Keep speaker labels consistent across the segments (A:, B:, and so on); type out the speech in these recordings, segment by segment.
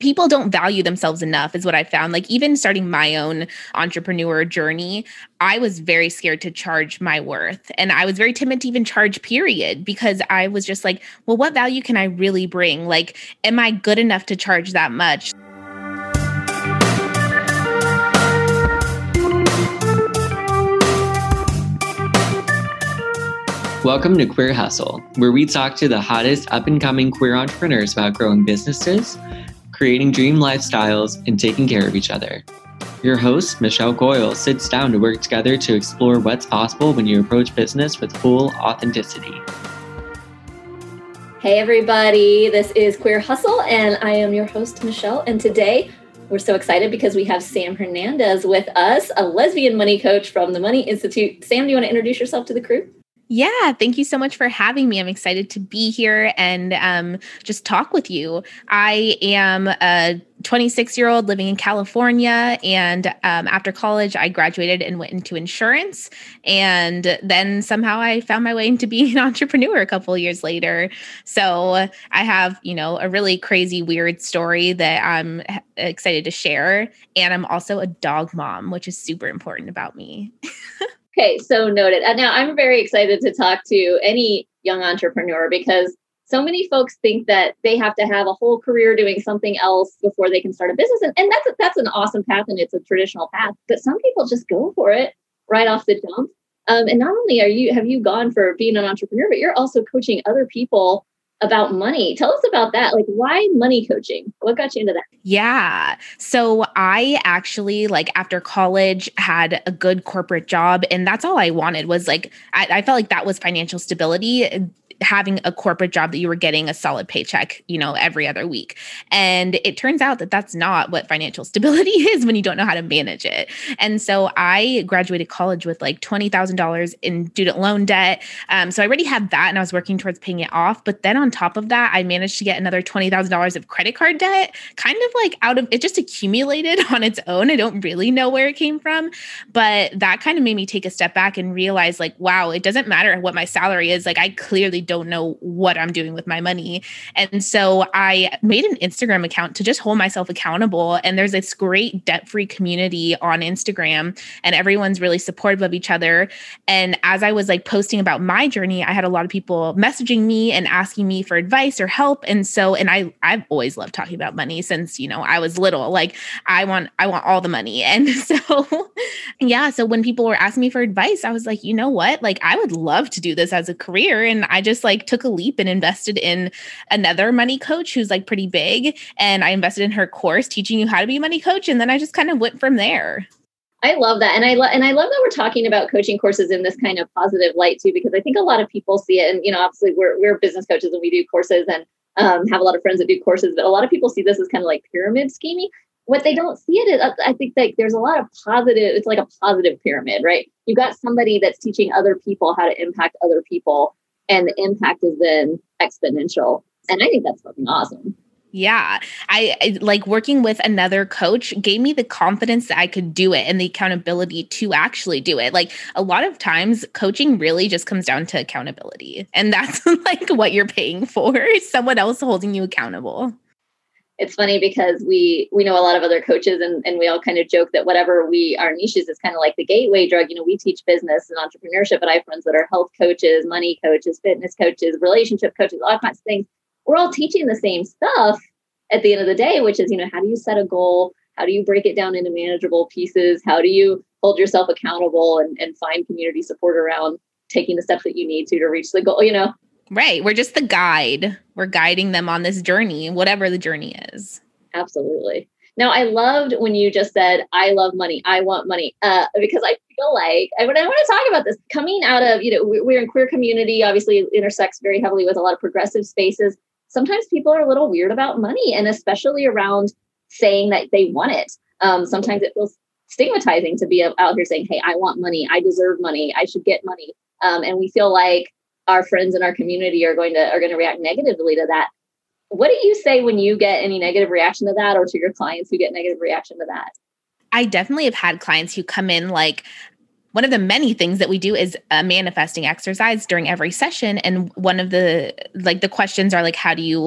A: people don't value themselves enough is what I found. Like even starting my own entrepreneur journey, I was very scared to charge my worth. And I was very timid to even charge, period, because I was just like, well, what value can I really bring? Like, am I good enough to charge that much?
B: Welcome to Queer Hustle, where we talk to the hottest up-and-coming queer entrepreneurs about growing businesses, creating dream lifestyles, and taking care of each other. Your host, Michelle Goyle, sits down to work together to explore what's possible when you approach business with full authenticity.
C: Hey everybody, this is Queer Hustle, and I am your host, Michelle. And today we're so excited because we have Sam Hernandez with us, a lesbian money coach from the Money Institute. Sam, do you want to introduce yourself to the crew?
A: Yeah, thank you so much for having me. I'm excited to be here and just talk with you. I am a 26-year-old living in California, and after college, I graduated and went into insurance, and then somehow I found my way into being an entrepreneur a couple of years later. So I have, a really crazy, weird story that I'm excited to share, and I'm also a dog mom, which is super important about me.
C: Okay, so noted. Now, I'm very excited to talk to any young entrepreneur because so many folks think that they have to have a whole career doing something else before they can start a business. And that's an awesome path, and it's a traditional path. But some people just go for it right off the jump. And not only have you gone for being an entrepreneur, but you're also coaching other people about money. Tell us about that. Like, why money coaching? What got you into that?
A: Yeah. So I actually, after college, had a good corporate job, and that's all I wanted was I felt like that was financial stability, having a corporate job that you were getting a solid paycheck, every other week. And it turns out that that's not what financial stability is when you don't know how to manage it. And so I graduated college with $20,000 in student loan debt. So I already had that, and I was working towards paying it off. But then on top of that, I managed to get another $20,000 of credit card debt, kind of out of it, just accumulated on its own. I don't really know where it came from, but that kind of made me take a step back and realize wow, it doesn't matter what my salary is. I clearly don't know what I'm doing with my money. And so I made an Instagram account to just hold myself accountable. And there's this great debt-free community on Instagram, and everyone's really supportive of each other. And as I was posting about my journey, I had a lot of people messaging me and asking me for advice or help. And I've always loved talking about money since, I was little. I want all the money. And so, yeah. So when people were asking me for advice, I was like, you know what? I would love to do this as a career. And I just took a leap and invested in another money coach who's pretty big. And I invested in her course teaching you how to be a money coach. And then I just kind of went from there.
C: I love that. And I love that we're talking about coaching courses in this kind of positive light too, because I think a lot of people see it. And, obviously we're business coaches and we do courses and have a lot of friends that do courses, but a lot of people see this as kind of pyramid scheming. What they don't see it is, I think there's a lot of positive, it's like a positive pyramid, right? You've got somebody that's teaching other people how to impact other people, and the impact is then exponential. And I think that's fucking awesome.
A: Yeah. I working with another coach gave me the confidence that I could do it and the accountability to actually do it. A lot of times coaching really just comes down to accountability. And that's what you're paying for, is someone else holding you accountable.
C: It's funny because we know a lot of other coaches and we all kind of joke that whatever our niches is kind of like the gateway drug. We teach business and entrepreneurship, but I have friends that are health coaches, money coaches, fitness coaches, relationship coaches, all kinds of things. We're all teaching the same stuff at the end of the day, which is, how do you set a goal? How do you break it down into manageable pieces? How do you hold yourself accountable and find community support around taking the steps that you need to reach the goal,
A: Right. We're just the guide. We're guiding them on this journey, whatever the journey is.
C: Absolutely. Now, I loved when you just said, I love money. I want money. Because I feel I want to talk about this coming out of, we're in queer community, obviously intersects very heavily with a lot of progressive spaces. Sometimes people are a little weird about money, and especially around saying that they want it. Sometimes it feels stigmatizing to be out here saying, hey, I want money. I deserve money. I should get money. And we feel like our friends in our community are going to react negatively to that. What do you say when you get any negative reaction to that, or to your clients who get negative reaction to that?
A: I definitely have had clients who come in one of the many things that we do is a manifesting exercise during every session. And one of the questions are how do you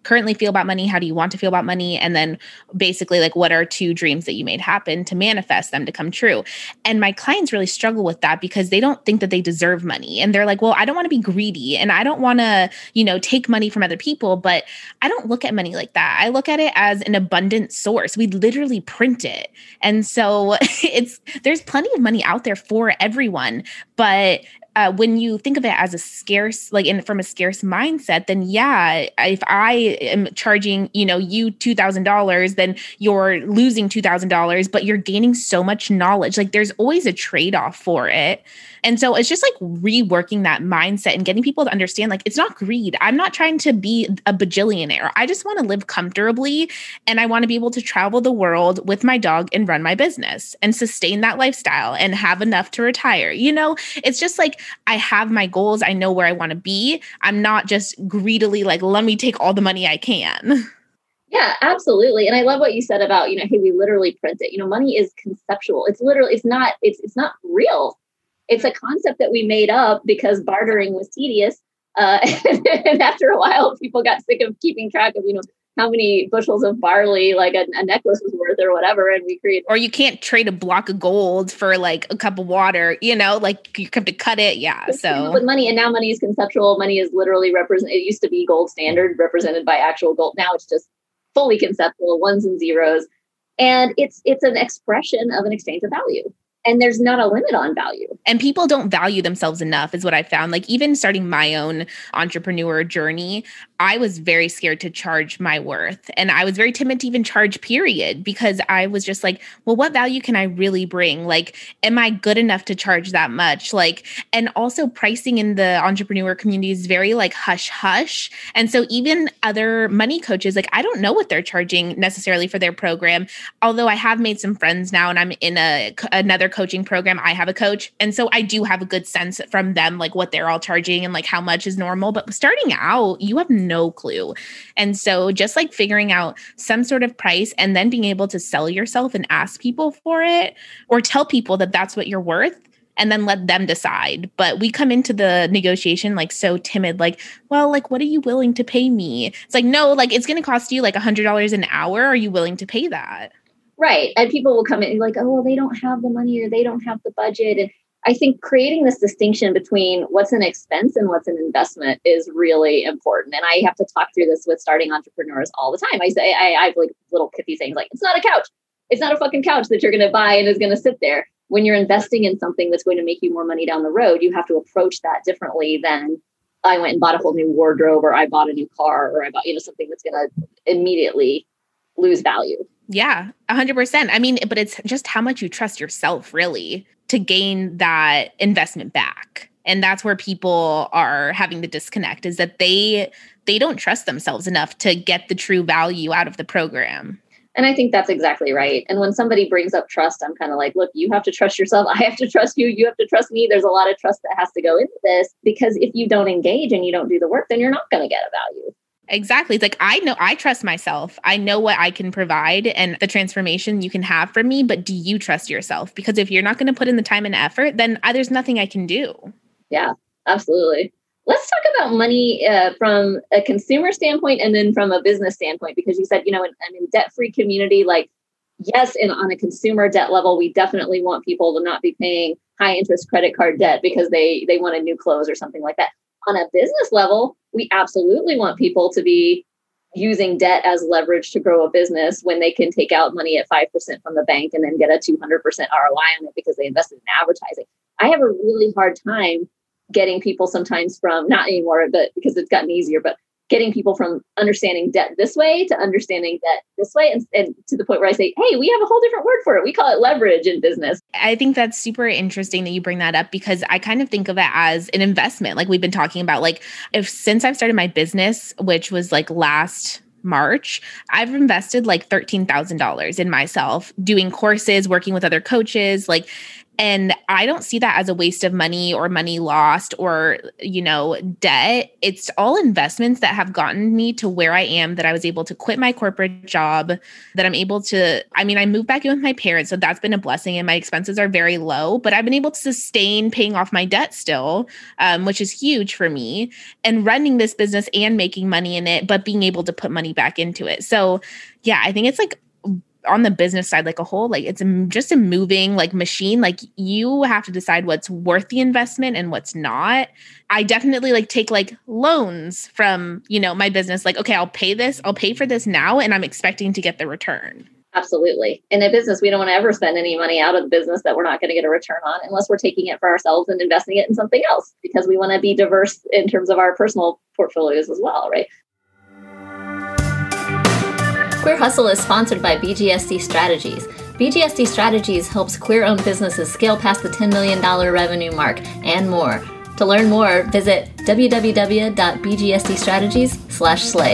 A: currently feel about money? How do you want to feel about money? And then basically like, what are 2 dreams that you made happen to manifest them to come true? And my clients really struggle with that because they don't think that they deserve money. And they're like, well, I don't want to be greedy and I don't want to, take money from other people, but I don't look at money like that. I look at it as an abundant source. We literally print it. And so there's plenty of money out there for everyone, but when you think of it as a scarce, from a scarce mindset, then yeah, if I am charging, you $2,000, then you're losing $2,000, but you're gaining so much knowledge. Like there's always a trade-off for it. And so it's just like reworking that mindset and getting people to understand, like, it's not greed. I'm not trying to be a bajillionaire. I just want to live comfortably. And I want to be able to travel the world with my dog and run my business and sustain that lifestyle and have enough to retire. It's just like, I have my goals. I know where I want to be. I'm not just greedily like, let me take all the money I can.
C: Yeah, absolutely. And I love what you said about, hey, we literally print it. Money is conceptual. It's literally, it's not real. It's a concept that we made up because bartering was tedious. And after a while, people got sick of keeping track of, how many bushels of barley, like a necklace was worth or whatever. And we created.
A: Or you can't trade a block of gold for like a cup of water, like you have to cut it. Yeah. So
C: with money, and now money is conceptual. Money is literally it used to be gold standard represented by actual gold. Now it's just fully conceptual, ones and zeros. And it's an expression of an exchange of value. And there's not a limit on value.
A: And people don't value themselves enough is what I found. Like even starting my own entrepreneur journey, I was very scared to charge my worth. And I was very timid to even charge, period, because I was just like, well, what value can I really bring? Like, am I good enough to charge that much? Like, and also pricing in the entrepreneur community is very like hush hush. And so even other money coaches, like I don't know what they're charging necessarily for their program. Although I have made some friends now and I'm in another coaching program. I have a coach. And so I do have a good sense from them, like what they're all charging and like how much is normal. But starting out, you have no clue. And so just like figuring out some sort of price and then being able to sell yourself and ask people for it or tell people that that's what you're worth and then let them decide. But we come into the negotiation like so timid, like, well, like, what are you willing to pay me? It's like, no, like it's going to cost you like $100 an hour. Are you willing to pay that?
C: Right. And people will come in like, oh, well, they don't have the money or they don't have the budget. And I think creating this distinction between what's an expense and what's an investment is really important. And I have to talk through this with starting entrepreneurs all the time. I say, I have like little pithy things like, it's not a couch. It's not a fucking couch that you're going to buy and is going to sit there. When you're investing in something that's going to make you more money down the road, you have to approach that differently than I went and bought a whole new wardrobe or I bought a new car or I bought, something that's going to immediately lose value.
A: Yeah, 100%. I mean, but it's just how much you trust yourself really to gain that investment back. And that's where people are having the disconnect is that they don't trust themselves enough to get the true value out of the program.
C: And I think that's exactly right. And when somebody brings up trust, I'm kind of like, look, you have to trust yourself. I have to trust you. You have to trust me. There's a lot of trust that has to go into this because if you don't engage and you don't do the work, then you're not going to get a value.
A: Exactly. It's like, I know I trust myself. I know what I can provide and the transformation you can have from me. But do you trust yourself? Because if you're not going to put in the time and effort, then there's nothing I can do.
C: Yeah, absolutely. Let's talk about money from a consumer standpoint and then from a business standpoint, because you said, in debt-free community, like, yes, and on a consumer debt level, we definitely want people to not be paying high interest credit card debt because they wanted new clothes or something like that. On a business level, we absolutely want people to be using debt as leverage to grow a business when they can take out money at 5% from the bank and then get a 200% ROI on it because they invested in advertising. I have a really hard time getting people sometimes from, not anymore, but because it's gotten easier, but getting people from understanding debt this way to understanding debt this way. And to the point where I say, hey, we have a whole different word for it. We call it leverage in business.
A: I think that's super interesting that you bring that up because I kind of think of it as an investment. Like we've been talking about, like since I've started my business, which was like last March, I've invested like $13,000 in myself, doing courses, working with other coaches, like And I don't see that as a waste of money or money lost or, debt. It's all investments that have gotten me to where I am, that I was able to quit my corporate job, that I'm able to, I moved back in with my parents. So that's been a blessing and my expenses are very low, but I've been able to sustain paying off my debt still, which is huge for me, and running this business and making money in it, but being able to put money back into it. So yeah, I think it's like, on the business side, like a whole, like it's just a moving like machine. Like you have to decide what's worth the investment and what's not. I definitely like take like loans from, my business. Like, okay, I'll pay for this now. And I'm expecting to get the return.
C: Absolutely. In a business, we don't want to ever spend any money out of the business that we're not going to get a return on unless we're taking it for ourselves and investing it in something else, because we want to be diverse in terms of our personal portfolios as well, right? Queer Hustle is sponsored by BGSD Strategies. BGSD Strategies helps queer-owned businesses scale past the $10 million revenue mark and more. To learn more, visit www.bgsdstrategies.com/slay.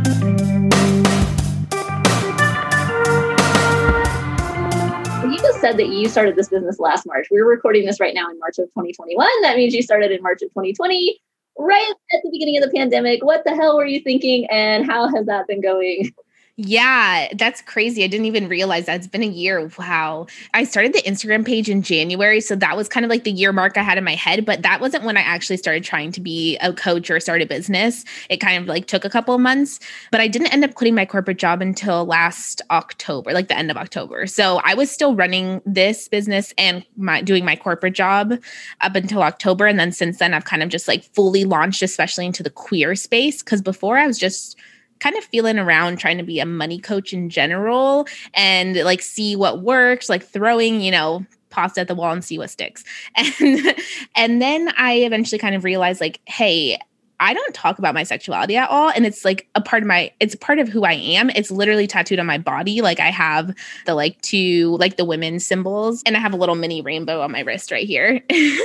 C: You just said that you started this business last March. We're recording this right now in March of 2021. That means you started in March of 2020, right at the beginning of the pandemic. What the hell were you thinking, and how has that been going?
A: Yeah, that's crazy. I didn't even realize that. It's been a year. Wow. I started the Instagram page in January. So that was kind of like the year mark I had in my head, but that wasn't when I actually started trying to be a coach or start a business. It kind of like took a couple of months, but I didn't end up quitting my corporate job until last October, like the end of October. So I was still running this business and doing my corporate job up until October. And then since then, I've kind of just like fully launched, especially into the queer space. Because before I was just kind of feeling around trying to be a money coach in general and like see what works, like throwing, pasta at the wall and see what sticks. And then I eventually kind of realized like, hey, I don't talk about my sexuality at all. And it's like it's a part of who I am. It's literally tattooed on my body. Like I have the the women's symbols, and I have a little mini rainbow on my wrist right here.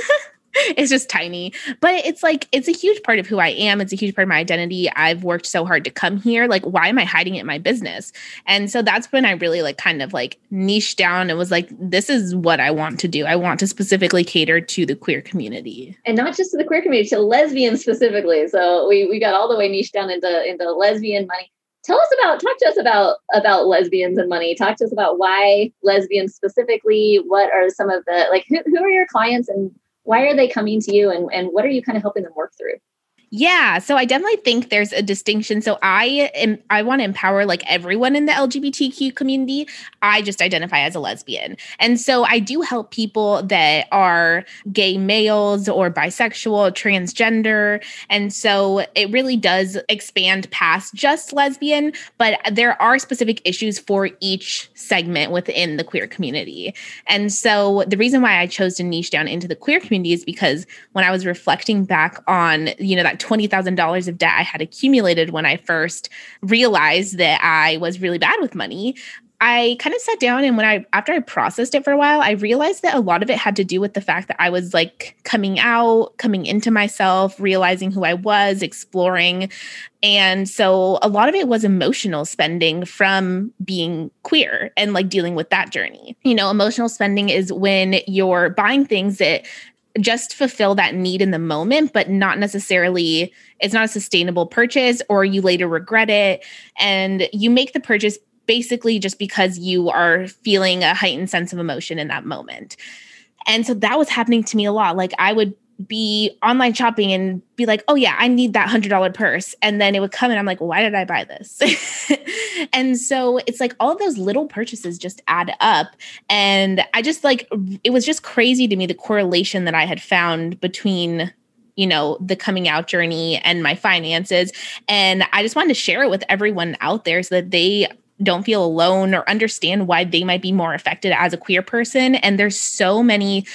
A: It's just tiny, but it's a huge part of who I am. It's a huge part of my identity. I've worked so hard to come here. Like, why am I hiding it in my business? And so that's when I really kind of niched down and was like, this is what I want to do. I want to specifically cater to the queer community.
C: And not just to the queer community, to lesbians specifically. So we got all the way niched down into lesbian money. Talk to us about lesbians and money. Talk to us about why lesbians specifically. What are some of the, who are your clients, and why are they coming to you, and what are you kind of helping them work through?
A: Yeah, so I definitely think there's a distinction. So I want to empower everyone in the LGBTQ community. I just identify as a lesbian. And so I do help people that are gay males or bisexual, transgender. And so it really does expand past just lesbian, but there are specific issues for each segment within the queer community. And so the reason why I chose to niche down into the queer community is because when I was reflecting back on, that $20,000 of debt I had accumulated when I first realized that I was really bad with money, I kind of sat down, and after I processed it for a while, I realized that a lot of it had to do with the fact that I was coming into myself, realizing who I was, exploring. And so a lot of it was emotional spending from being queer and dealing with that journey. Emotional spending is when you're buying things that just fulfill that need in the moment, but not necessarily, it's not a sustainable purchase, or you later regret it. And you make the purchase basically just because you are feeling a heightened sense of emotion in that moment. And so that was happening to me a lot. I would be online shopping and be like, oh yeah, I need that $100 purse. And then it would come and I'm like, why did I buy this? And so it's all of those little purchases just add up. And I just it was just crazy to me, the correlation that I had found between, the coming out journey and my finances. And I just wanted to share it with everyone out there so that they don't feel alone or understand why they might be more affected as a queer person. And there's so many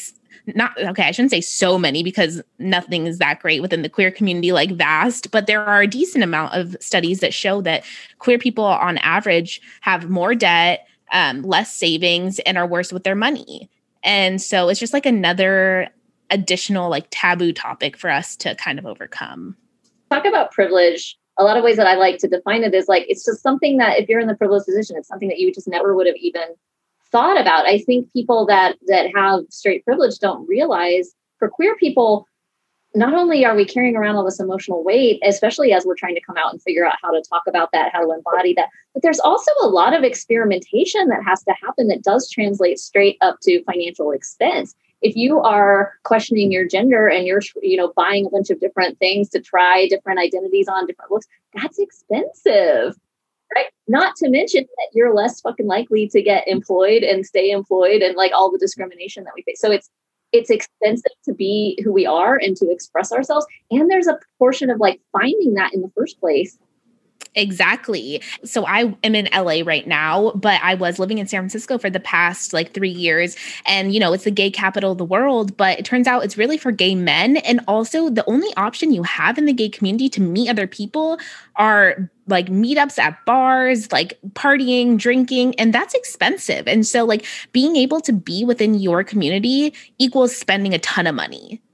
A: I shouldn't say so many, because nothing is that great within the queer community, vast, but there are a decent amount of studies that show that queer people on average have more debt, less savings, and are worse with their money. And so it's just another additional taboo topic for us to kind of overcome.
C: Talk about privilege. A lot of ways that I like to define it is it's just something that if you're in the privileged position, it's something that you just never would have even thought about. I think people that have straight privilege don't realize, for queer people, not only are we carrying around all this emotional weight, especially as we're trying to come out and figure out how to talk about that, how to embody that, but there's also a lot of experimentation that has to happen that does translate straight up to financial expense. If you are questioning your gender and you're, buying a bunch of different things to try different identities on, different looks, that's expensive, right? Not to mention that you're less fucking likely to get employed and stay employed, and like all the discrimination that we face. So it's expensive to be who we are and to express ourselves. And there's a portion of like finding that in the first place.
A: Exactly. So I am in LA right now, but I was living in San Francisco for the past like 3 years. And, it's the gay capital of the world, but it turns out it's really for gay men. And also the only option you have in the gay community to meet other people are like meetups at bars, like partying, drinking, and that's expensive. And so like being able to be within your community equals spending a ton of money.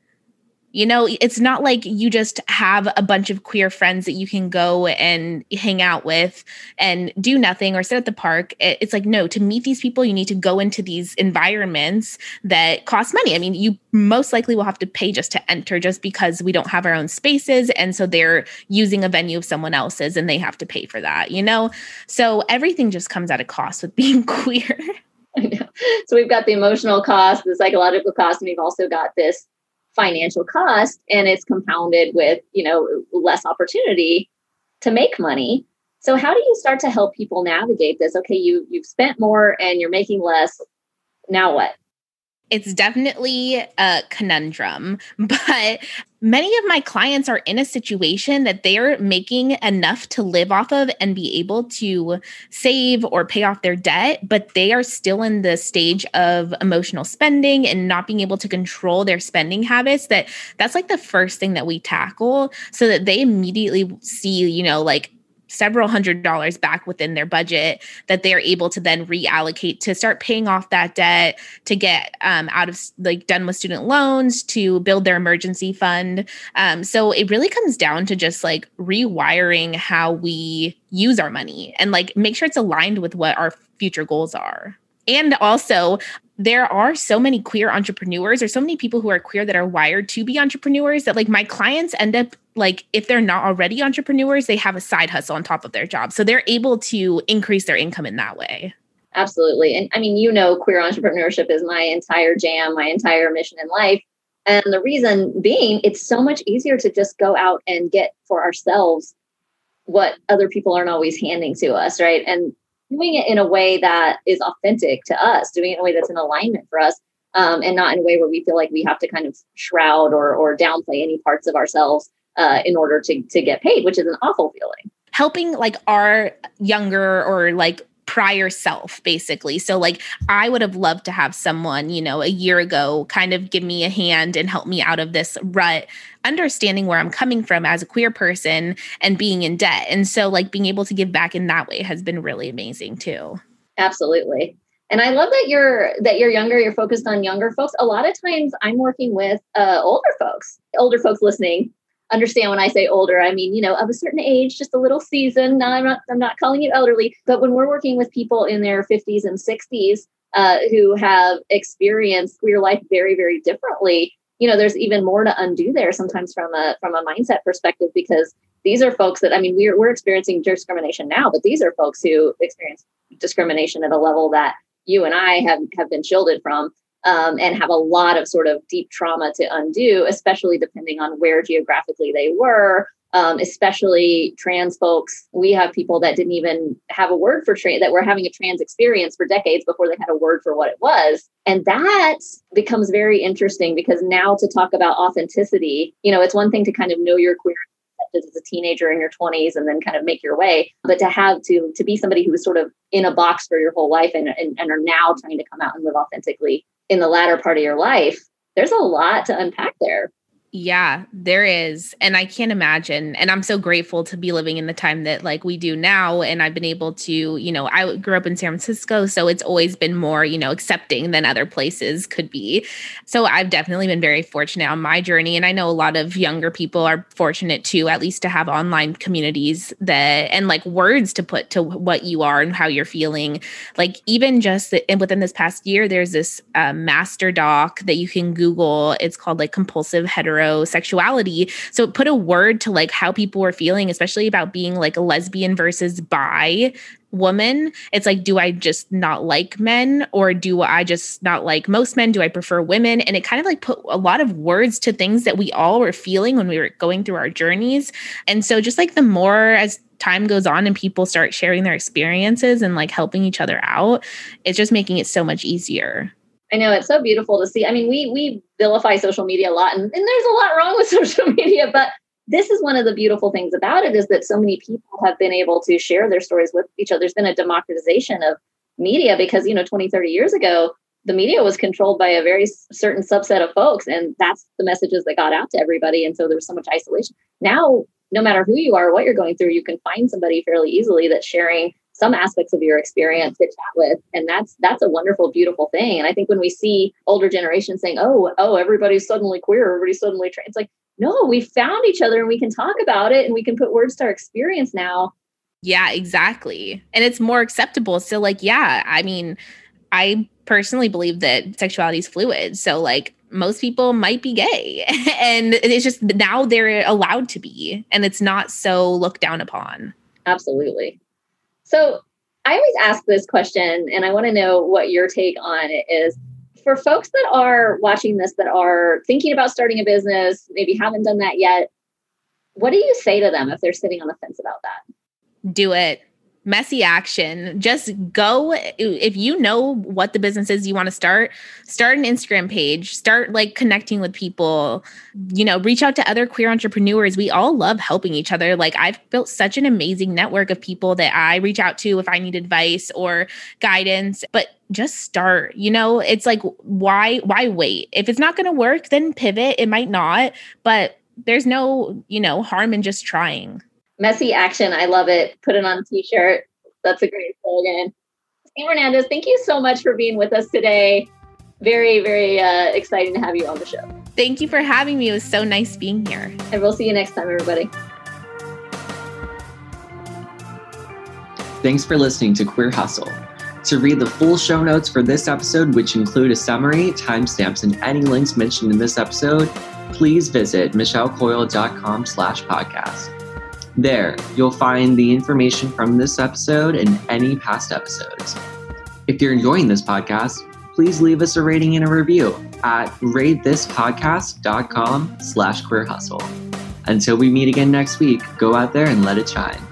A: It's not like you just have a bunch of queer friends that you can go and hang out with and do nothing or sit at the park. It's like, no, to meet these people, you need to go into these environments that cost money. I mean, you most likely will have to pay just to enter, just because we don't have our own spaces. And so they're using a venue of someone else's and they have to pay for that, So everything just comes at a cost with being queer.
C: I know. So we've got the emotional cost, the psychological cost, and we've also got this financial cost, and it's compounded with, less opportunity to make money. So how do you start to help people navigate this? Okay, you've spent more and you're making less. Now what?
A: It's definitely a conundrum, but many of my clients are in a situation that they're making enough to live off of and be able to save or pay off their debt, but they are still in the stage of emotional spending and not being able to control their spending habits. That's like the first thing that we tackle, so that they immediately see, like several $100s back within their budget that they're able to then reallocate to start paying off that debt, to get out of done with student loans, to build their emergency fund. So it really comes down to just like rewiring how we use our money and like make sure it's aligned with what our future goals are. And also, there are so many queer entrepreneurs, or so many people who are queer that are wired to be entrepreneurs, that like my clients end up like, if they're not already entrepreneurs, they have a side hustle on top of their job. So they're able to increase their income in that way.
C: Absolutely. And I mean, queer entrepreneurship is my entire jam, my entire mission in life. And the reason being, it's so much easier to just go out and get for ourselves what other people aren't always handing to us, right? And doing it in a way that is authentic to us, doing it in a way that's in alignment for us, and not in a way where we feel like we have to kind of shroud or downplay any parts of ourselves in order to get paid, which is an awful feeling.
A: Helping like our younger or like prior self, basically. So like I would have loved to have someone, a year ago kind of give me a hand and help me out of this rut, understanding where I'm coming from as a queer person and being in debt. And so like being able to give back in that way has been really amazing too.
C: Absolutely. And I love that you're younger, you're focused on younger folks. A lot of times I'm working with older folks listening. Understand when I say older, I mean, of a certain age, just a little seasoned. Now, I'm not calling you elderly, but when we're working with people in their 50s and 60s who have experienced queer life very, very differently, there's even more to undo there sometimes from a mindset perspective, because these are folks that, I mean, we're experiencing discrimination now, but these are folks who experience discrimination at a level that you and I have been shielded from. And have a lot of sort of deep trauma to undo, especially depending on where geographically they were, especially trans folks. We have people that didn't even have a word for trans, that were having a trans experience for decades before they had a word for what it was. And that becomes very interesting, because now to talk about authenticity, it's one thing to kind of know you're queer as a teenager in your 20s and then kind of make your way, but to have to be somebody who was sort of in a box for your whole life and are now trying to come out and live authentically in the latter part of your life, there's a lot to unpack there.
A: Yeah, there is. And I can't imagine. And I'm so grateful to be living in the time that like we do now. And I've been able to, I grew up in San Francisco, so it's always been more, accepting than other places could be. So I've definitely been very fortunate on my journey. And I know a lot of younger people are fortunate too, at least to have online communities and like words to put to what you are and how you're feeling. Like even just within this past year, there's this master doc that you can Google. It's called like compulsive heterosexuality. So it put a word to like how people were feeling, especially about being like a lesbian versus bi woman. It's like, do I just not like men, or do I just not like most men? Do I prefer women? And it kind of like put a lot of words to things that we all were feeling when we were going through our journeys. And so just like the more as time goes on and people start sharing their experiences and like helping each other out, it's just making it so much easier.
C: I know, it's so beautiful to see. I mean, we vilify social media a lot, and there's a lot wrong with social media, but this is one of the beautiful things about it, is that so many people have been able to share their stories with each other. There's been a democratization of media because, 20, 30 years ago, the media was controlled by a very certain subset of folks, and that's the messages that got out to everybody. And so there was so much isolation. Now, no matter who you are, what you're going through, you can find somebody fairly easily that's sharing some aspects of your experience to chat with. And that's a wonderful, beautiful thing. And I think when we see older generations saying, oh, everybody's suddenly queer, everybody's suddenly trans, it's like, no, we found each other and we can talk about it and we can put words to our experience now.
A: Yeah, exactly. And it's more acceptable. So like, yeah, I mean, I personally believe that sexuality is fluid. So like most people might be gay and it's just now they're allowed to be, and it's not so looked down upon.
C: Absolutely. So I always ask this question, and I want to know what your take on it is. For folks that are watching this, that are thinking about starting a business, maybe haven't done that yet, what do you say to them if they're sitting on the fence about that?
A: Do it. Messy action. Just go. If you know what the business is you want to start an Instagram page, start like connecting with people, reach out to other queer entrepreneurs. We all love helping each other. Like I've built such an amazing network of people that I reach out to if I need advice or guidance, but just start, it's like, why wait? If it's not going to work, then pivot. It might not, but there's no, harm in just trying.
C: Messy action. I love it. Put it on a t-shirt. That's a great slogan. Sam Hernandez, thank you so much for being with us today. Very, very exciting to have you on the show.
A: Thank you for having me. It was so nice being here.
C: And we'll see you next time, everybody.
B: Thanks for listening to Queer Hustle. To read the full show notes for this episode, which include a summary, timestamps, and any links mentioned in this episode, please visit michellecoyle.com/podcast. There, you'll find the information from this episode and any past episodes. If you're enjoying this podcast, please leave us a rating and a review at ratethispodcast.com/queerhustle. Until we meet again next week, go out there and let it shine.